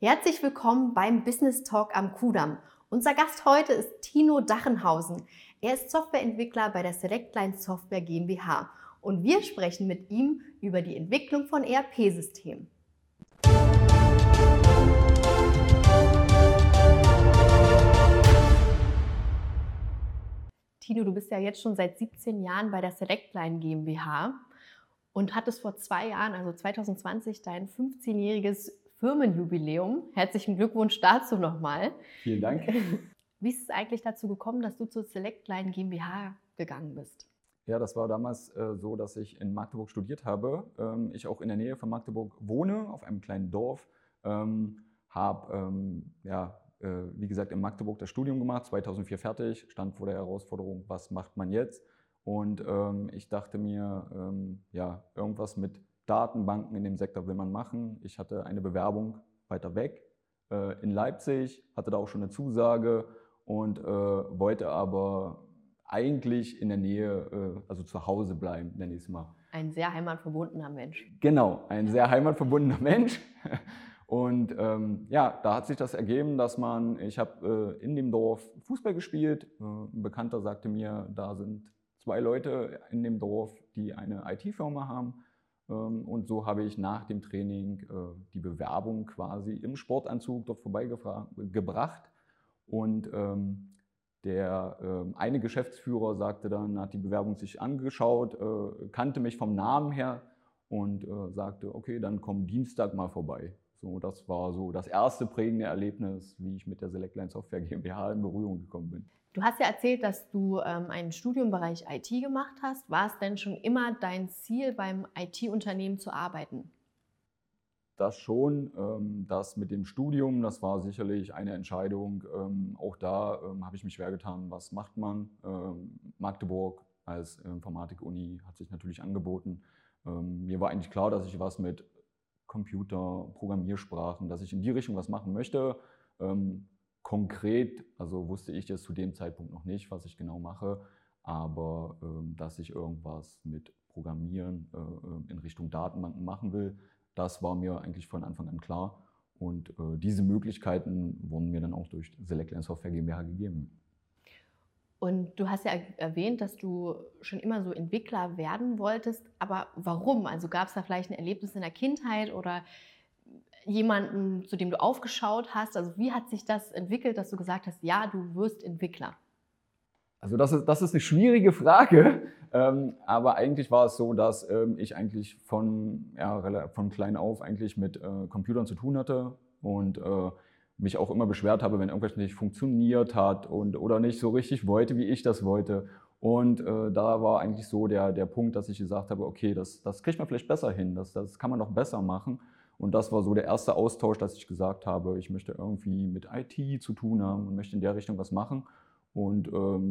Herzlich willkommen beim Business Talk am Kudamm. Unser Gast heute ist Tino Dachenhausen. Er ist Softwareentwickler bei der Selectline Software GmbH und wir sprechen mit ihm über die Entwicklung von ERP-Systemen. Tino, du bist ja jetzt schon seit 17 Jahren bei der Selectline GmbH und hattest vor 2 Jahren, also 2020, dein 15-jähriges Firmenjubiläum. Herzlichen Glückwunsch dazu nochmal. Vielen Dank. Wie ist es eigentlich dazu gekommen, dass du zur Selectline GmbH gegangen bist? Ja, das war damals so, dass ich in Magdeburg studiert habe. Ich auch in der Nähe von Magdeburg wohne, auf einem kleinen Dorf. Habe, wie gesagt, in Magdeburg das Studium gemacht, 2004 fertig, stand vor der Herausforderung, was macht man jetzt? Und ich dachte mir, irgendwas mit Datenbanken in dem Sektor will man machen. Ich hatte eine Bewerbung weiter weg in Leipzig, hatte da auch schon eine Zusage und wollte aber eigentlich in der Nähe, also zu Hause bleiben, nenne ich es mal. Ein sehr heimatverbundener Mensch. Genau, ein sehr heimatverbundener Mensch. Und da hat sich das ergeben, dass ich habe in dem Dorf Fußball gespielt. Ein Bekannter sagte mir, da sind 2 Leute in dem Dorf, die eine IT-Firma haben. Und so habe ich nach dem Training die Bewerbung quasi im Sportanzug dort vorbeigebracht. Und der eine Geschäftsführer sagte dann, hat die Bewerbung sich angeschaut, kannte mich vom Namen her und sagte, okay, dann komm Dienstag mal vorbei. So, das war so das erste prägende Erlebnis, wie ich mit der Selectline Software GmbH in Berührung gekommen bin. Du hast ja erzählt, dass du einen Studienbereich IT gemacht hast. War es denn schon immer dein Ziel, beim IT-Unternehmen zu arbeiten? Das schon. Das mit dem Studium, das war sicherlich eine Entscheidung. Auch da habe ich mich schwer getan, was macht man. Magdeburg als Informatik-Uni hat sich natürlich angeboten. Mir war eigentlich klar, dass ich was mit Computer, Programmiersprachen, dass ich in die Richtung was machen möchte. Konkret, also wusste ich das zu dem Zeitpunkt noch nicht, was ich genau mache, aber dass ich irgendwas mit Programmieren in Richtung Datenbanken machen will, das war mir eigentlich von Anfang an klar. Und diese Möglichkeiten wurden mir dann auch durch Selectline Software GmbH gegeben. Und du hast ja erwähnt, dass du schon immer so Entwickler werden wolltest, aber warum? Also gab es da vielleicht ein Erlebnis in der Kindheit oder jemanden, zu dem du aufgeschaut hast? Also wie hat sich das entwickelt, dass du gesagt hast, ja, du wirst Entwickler? Also das ist eine schwierige Frage, aber eigentlich war es so, dass ich eigentlich von klein auf eigentlich mit Computern zu tun hatte und mich auch immer beschwert habe, wenn irgendwas nicht funktioniert hat oder nicht so richtig wollte, wie ich das wollte. Und da war eigentlich so der Punkt, dass ich gesagt habe, okay, das kriegt man vielleicht besser hin, das kann man noch besser machen. Und das war so der erste Austausch, dass ich gesagt habe, ich möchte irgendwie mit IT zu tun haben und möchte in der Richtung was machen. Und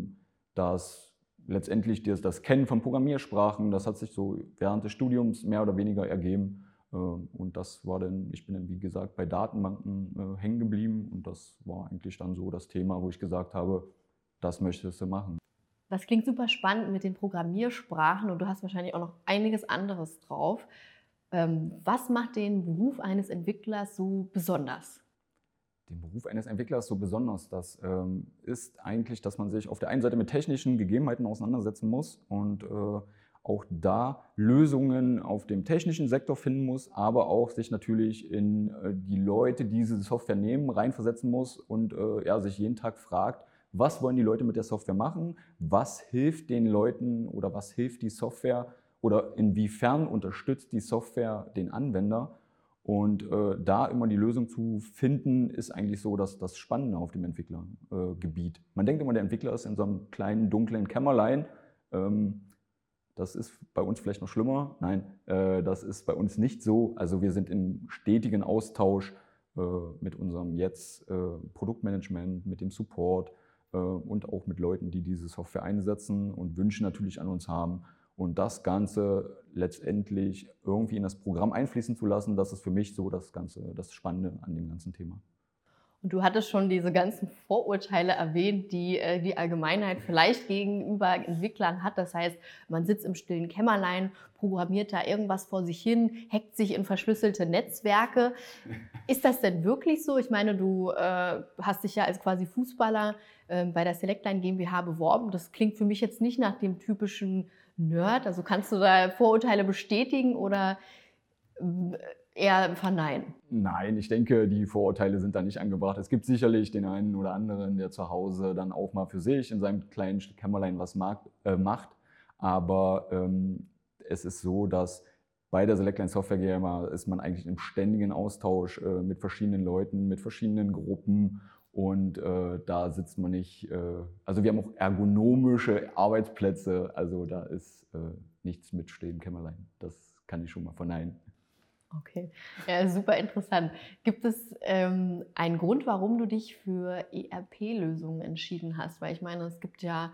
das Kennen von Programmiersprachen, das hat sich so während des Studiums mehr oder weniger ergeben. Und ich bin dann, wie gesagt, bei Datenbanken hängen geblieben. Und das war eigentlich dann so das Thema, wo ich gesagt habe, das möchtest du machen. Das klingt super spannend mit den Programmiersprachen und du hast wahrscheinlich auch noch einiges anderes drauf. Was macht den Beruf eines Entwicklers so besonders? Den Beruf eines Entwicklers so besonders, das ist eigentlich, dass man sich auf der einen Seite mit technischen Gegebenheiten auseinandersetzen muss und auch da Lösungen auf dem technischen Sektor finden muss, aber auch sich natürlich in die Leute, die diese Software nehmen, reinversetzen muss und sich jeden Tag fragt, was wollen die Leute mit der Software machen, was hilft den Leuten oder was hilft die Software oder inwiefern unterstützt die Software den Anwender. Und da immer die Lösung zu finden, ist eigentlich so das Spannende auf dem Entwicklergebiet. Man denkt immer, der Entwickler ist in so einem kleinen, dunklen Kämmerlein. Das ist bei uns vielleicht noch schlimmer. Nein, das ist bei uns nicht so. Also wir sind in stetigen Austausch mit unserem Produktmanagement, mit dem Support und auch mit Leuten, die diese Software einsetzen und Wünsche natürlich an uns haben. Und das Ganze letztendlich irgendwie in das Programm einfließen zu lassen, das ist für mich so das Spannende an dem ganzen Thema. Und du hattest schon diese ganzen Vorurteile erwähnt, die die Allgemeinheit vielleicht gegenüber Entwicklern hat. Das heißt, man sitzt im stillen Kämmerlein, programmiert da irgendwas vor sich hin, hackt sich in verschlüsselte Netzwerke. Ist das denn wirklich so? Ich meine, du hast dich ja als quasi Fußballer bei der Selectline GmbH beworben. Das klingt für mich jetzt nicht nach dem typischen Nerd. Also kannst du da Vorurteile bestätigen oder eher verneinen? Nein, ich denke, die Vorurteile sind da nicht angebracht. Es gibt sicherlich den einen oder anderen, der zu Hause dann auch mal für sich in seinem kleinen Kämmerlein was macht. Aber es ist so, dass bei der Selectline Software GmbH ist man eigentlich im ständigen Austausch mit verschiedenen Leuten, mit verschiedenen Gruppen. Und da sitzt man nicht, also wir haben auch ergonomische Arbeitsplätze, also da ist nichts mit stillen Kämmerlein. Das kann ich schon mal verneinen. Okay, ja, super interessant. Gibt es einen Grund, warum du dich für ERP-Lösungen entschieden hast? Weil ich meine, es gibt ja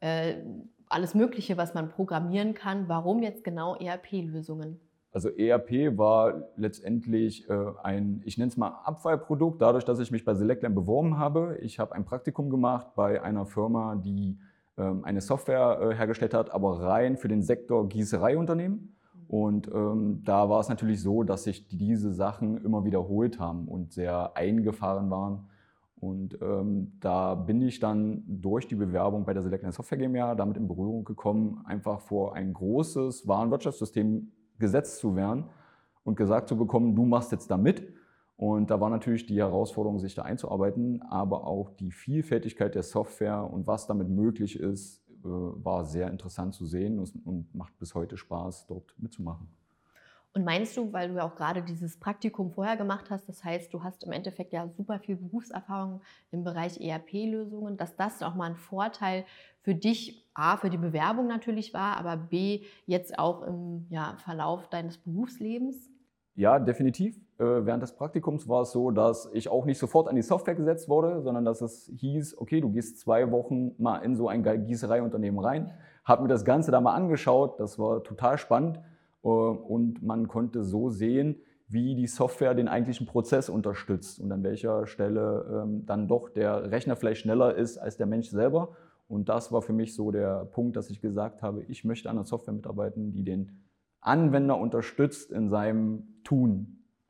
alles Mögliche, was man programmieren kann. Warum jetzt genau ERP-Lösungen? Also ERP war letztendlich ich nenne es mal Abfallprodukt, dadurch, dass ich mich bei Selectline beworben habe. Ich habe ein Praktikum gemacht bei einer Firma, die eine Software hergestellt hat, aber rein für den Sektor Gießereiunternehmen. Und da war es natürlich so, dass sich diese Sachen immer wiederholt haben und sehr eingefahren waren. Und da bin ich dann durch die Bewerbung bei der Selectline Software GmbH damit in Berührung gekommen, einfach vor ein großes Warenwirtschaftssystem gesetzt zu werden und gesagt zu bekommen, du machst jetzt da mit. Und da war natürlich die Herausforderung, sich da einzuarbeiten, aber auch die Vielfältigkeit der Software und was damit möglich ist, war sehr interessant zu sehen und macht bis heute Spaß, dort mitzumachen. Und meinst du, weil du ja auch gerade dieses Praktikum vorher gemacht hast, das heißt, du hast im Endeffekt ja super viel Berufserfahrung im Bereich ERP-Lösungen, dass das auch mal ein Vorteil für dich, A, für die Bewerbung natürlich war, aber B, jetzt auch im Verlauf deines Berufslebens? Ja, definitiv. Während des Praktikums war es so, dass ich auch nicht sofort an die Software gesetzt wurde, sondern dass es hieß, okay, du gehst 2 Wochen mal in so ein Gießereiunternehmen rein, habe mir das Ganze da mal angeschaut, das war total spannend und man konnte so sehen, wie die Software den eigentlichen Prozess unterstützt und an welcher Stelle dann doch der Rechner vielleicht schneller ist als der Mensch selber. Und das war für mich so der Punkt, dass ich gesagt habe, ich möchte an einer Software mitarbeiten, die den Anwender unterstützt in seinem Tun.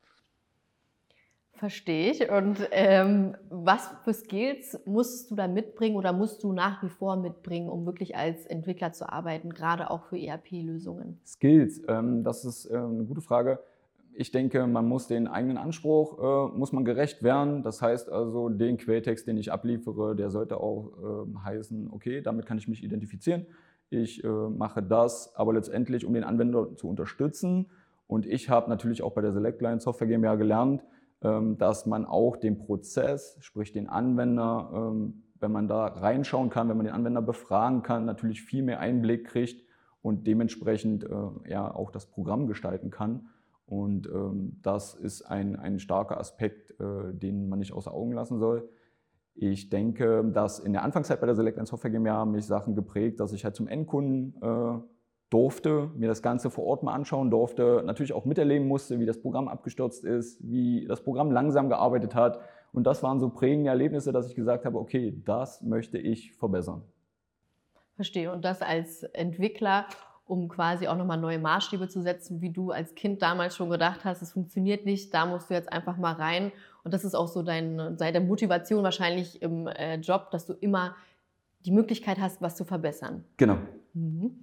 Verstehe ich. Und was für Skills musst du da mitbringen oder musst du nach wie vor mitbringen, um wirklich als Entwickler zu arbeiten, gerade auch für ERP-Lösungen? Skills, das ist eine gute Frage. Ich denke, man muss den eigenen Anspruch, muss man gerecht werden. Das heißt also, den Quelltext, den ich abliefere, der sollte auch heißen, okay, damit kann ich mich identifizieren. Ich mache das, aber letztendlich, um den Anwender zu unterstützen. Und ich habe natürlich auch bei der Selectline Software GmbH gelernt, dass man auch den Prozess, sprich den Anwender, wenn man da reinschauen kann, wenn man den Anwender befragen kann, natürlich viel mehr Einblick kriegt und dementsprechend auch das Programm gestalten kann. Und das ist ein starker Aspekt, den man nicht außer Augen lassen soll. Ich denke, dass in der Anfangszeit bei der Selectline Software GmbH mich Sachen geprägt, dass ich halt zum Endkunden durfte, mir das Ganze vor Ort mal anschauen durfte, natürlich auch miterleben musste, wie das Programm abgestürzt ist, wie das Programm langsam gearbeitet hat. Und das waren so prägende Erlebnisse, dass ich gesagt habe, okay, das möchte ich verbessern. Verstehe. Und das als Entwickler, um quasi auch nochmal neue Maßstäbe zu setzen, wie du als Kind damals schon gedacht hast, es funktioniert nicht, da musst du jetzt einfach mal rein. Und das ist auch so deine Motivation wahrscheinlich im Job, dass du immer die Möglichkeit hast, was zu verbessern. Genau. Mhm.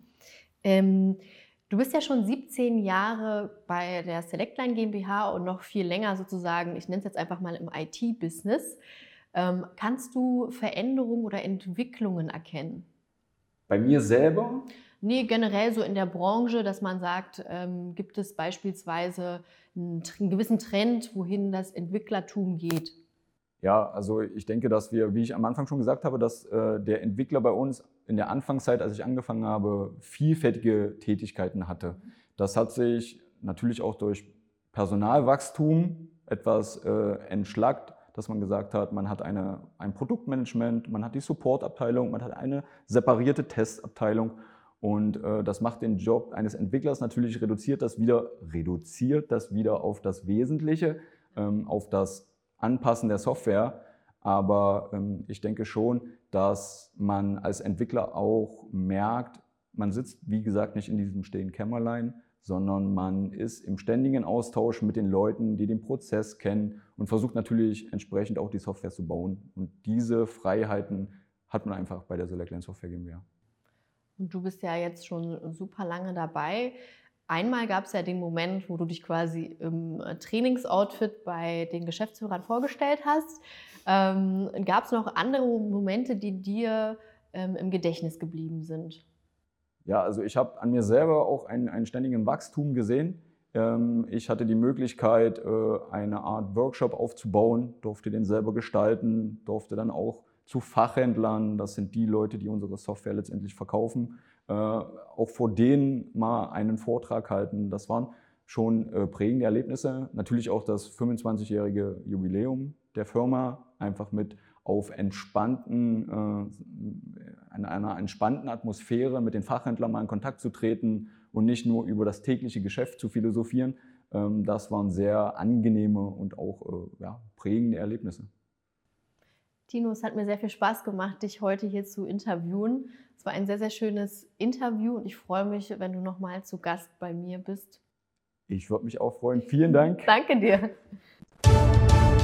Du bist ja schon 17 Jahre bei der Selectline GmbH und noch viel länger sozusagen, ich nenne es jetzt einfach mal im IT-Business. Kannst du Veränderungen oder Entwicklungen erkennen? Bei mir selber? Nee, generell so in der Branche, dass man sagt, gibt es beispielsweise einen gewissen Trend, wohin das Entwicklertum geht? Ja, also ich denke, dass wir, wie ich am Anfang schon gesagt habe, dass der Entwickler bei uns in der Anfangszeit, als ich angefangen habe, vielfältige Tätigkeiten hatte. Das hat sich natürlich auch durch Personalwachstum etwas entschlackt, dass man gesagt hat, man hat ein Produktmanagement, man hat die Supportabteilung, man hat eine separierte Testabteilung. Und das macht den Job eines Entwicklers natürlich, reduziert das wieder auf das Wesentliche, auf das Anpassen der Software. Aber ich denke schon, dass man als Entwickler auch merkt, man sitzt, wie gesagt, nicht in diesem stillen Kämmerlein, sondern man ist im ständigen Austausch mit den Leuten, die den Prozess kennen und versucht natürlich entsprechend auch die Software zu bauen. Und diese Freiheiten hat man einfach bei der Selectline Software GmbH. Und du bist ja jetzt schon super lange dabei. Einmal gab es ja den Moment, wo du dich quasi im Trainingsoutfit bei den Geschäftsführern vorgestellt hast. Gab es noch andere Momente, die dir im Gedächtnis geblieben sind? Ja, also ich habe an mir selber auch einen ständigen Wachstum gesehen. Ich hatte die Möglichkeit, eine Art Workshop aufzubauen, durfte den selber gestalten, durfte dann auch zu Fachhändlern, das sind die Leute, die unsere Software letztendlich verkaufen, auch vor denen mal einen Vortrag halten. Das waren schon prägende Erlebnisse. Natürlich auch das 25-jährige Jubiläum der Firma, einfach mit auf in einer entspannten Atmosphäre mit den Fachhändlern mal in Kontakt zu treten und nicht nur über das tägliche Geschäft zu philosophieren. Das waren sehr angenehme und auch prägende Erlebnisse. Tino, es hat mir sehr viel Spaß gemacht, dich heute hier zu interviewen. Es war ein sehr, sehr schönes Interview und ich freue mich, wenn du nochmal zu Gast bei mir bist. Ich würde mich auch freuen. Vielen Dank. Danke dir.